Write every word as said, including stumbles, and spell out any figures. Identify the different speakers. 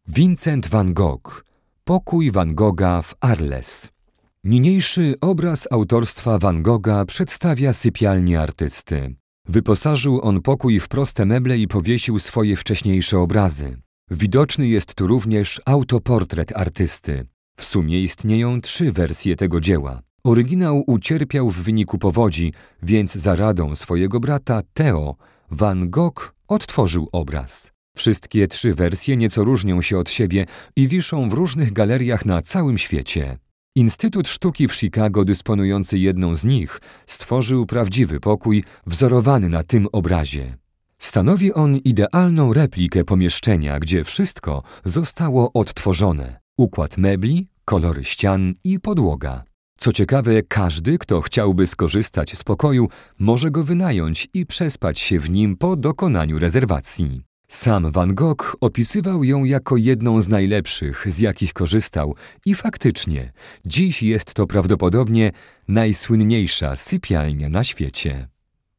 Speaker 1: Vincent van Gogh. Pokój Van Gogha w Arles. Niniejszy obraz autorstwa Van Gogha przedstawia sypialnię artysty. Wyposażył on pokój w proste meble i powiesił swoje wcześniejsze obrazy. Widoczny jest tu również autoportret artysty. W sumie istnieją trzy wersje tego dzieła. Oryginał ucierpiał w wyniku powodzi, więc za radą swojego brata Theo Van Gogh odtworzył obraz. Wszystkie trzy wersje nieco różnią się od siebie i wiszą w różnych galeriach na całym świecie. Instytut Sztuki w Chicago, dysponujący jedną z nich, stworzył prawdziwy pokój wzorowany na tym obrazie. Stanowi on idealną replikę pomieszczenia, gdzie wszystko zostało odtworzone. Układ mebli, kolory ścian i podłoga. Co ciekawe, każdy, kto chciałby skorzystać z pokoju, może go wynająć i przespać się w nim po dokonaniu rezerwacji. Sam Van Gogh opisywał ją jako jedną z najlepszych, z jakich korzystał i faktycznie, dziś jest to prawdopodobnie najsłynniejsza sypialnia na świecie.